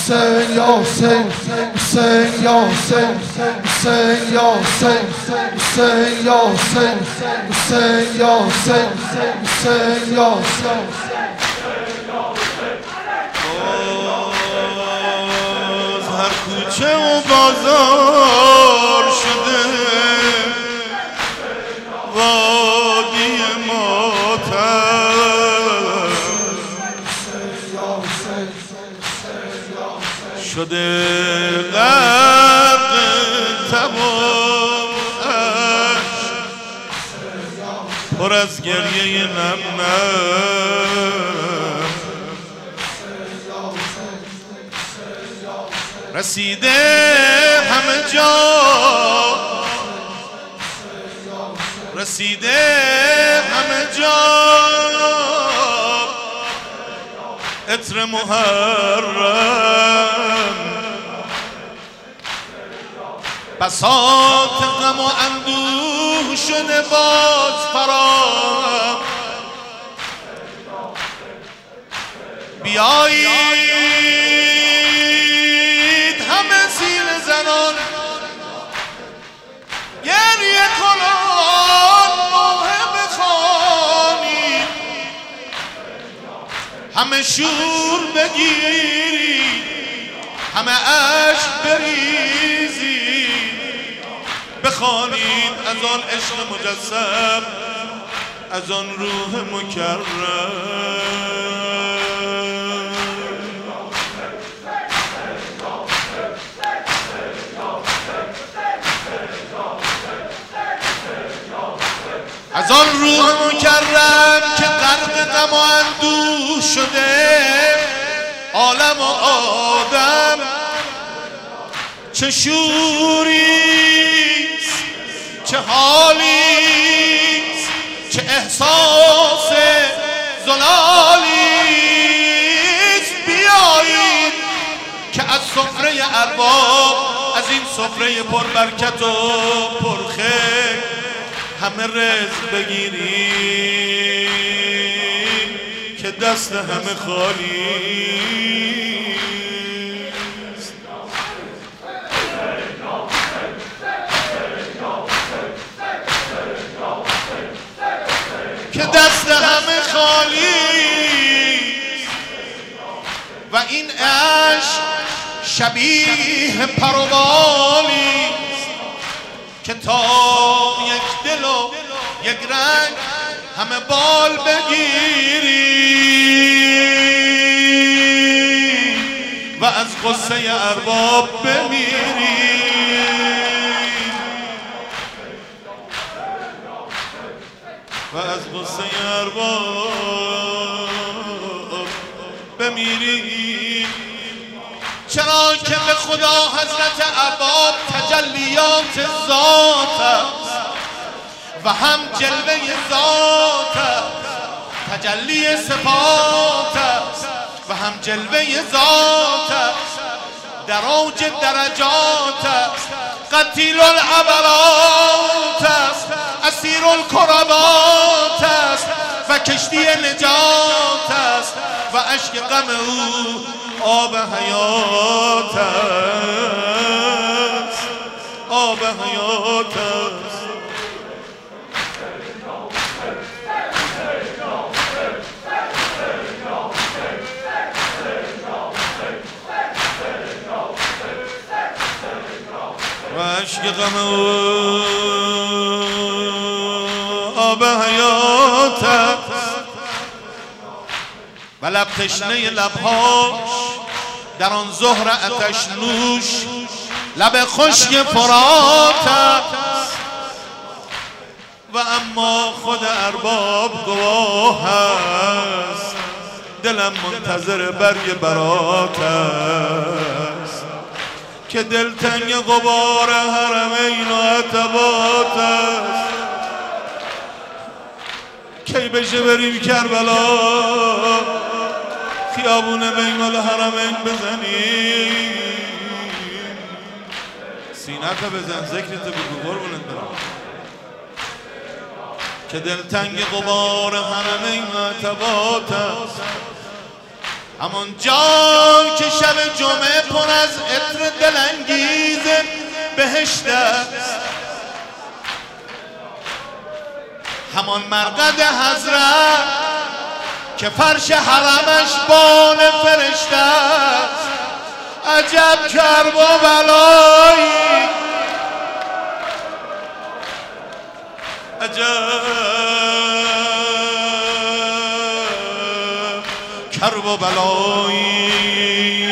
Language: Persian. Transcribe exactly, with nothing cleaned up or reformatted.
حسین یا حسین حسین یا حسین حسین یا حسین حسین یا حسین حسین یا حسین حسین یا حسین هر کوچه و بازار شده وادی ماتم شده غرق تمام پر از گریه نم رسیده همه جا رسیده همه جا عطر محرم بساط غم و اندوه شده باز فرام بیایید همه زیر زنان گریه کنان نوحه بخوانید همه شور بگیرید همه عشق بریزید بخوانید از آن عشق مجسم از آن روح مکرم از آن روح مکرم که غرق غم و اندوه شده عالم و آدم چه شوریست چه حالیست چه احساس زلالیست بیایید که از سفره ارباب از این سفره پربرکت و پرخیر همه رزق بگیریم که دست همه خالی که دست همه خالی و این عشق شبیه پروبالی که تا یک دل و یک رنگ همه بال بگیری و از غصه ارباب بمیری و از غصه ارباب بمیری چرا که به خدا حضرت ارباب تجلیات ذات است و هم جلوه ذات است تجلی صفات است و هم جلوه ذات است در اوج درجات است قتیل العبرات است اسیر الکربات است و کشتی نجات است و اشک غم او آب حیات است آب حیات است و اشک غم او آب حیات است و لب تشنه لبهاش در آن ظهر آتش نوش لب خشک فرات است و اما خود ارباب گواه است دلم منتظر برگ برات است که دلتنگ غبار حرمین و عتبات است کی بشه بریم کربلا خیابون بین الحرمین بزنیم سینت بزن ذکرت بگو قربونت برم که دلتنگ غبار حرمین و عتبات است همون جا که شب جمعه پر از عطر دلانگیز بهشت است، همان مرقد حضرت که فرش حرمش بال فرشته است. عجب کرب و بلایی، عجب کرب و بلایی.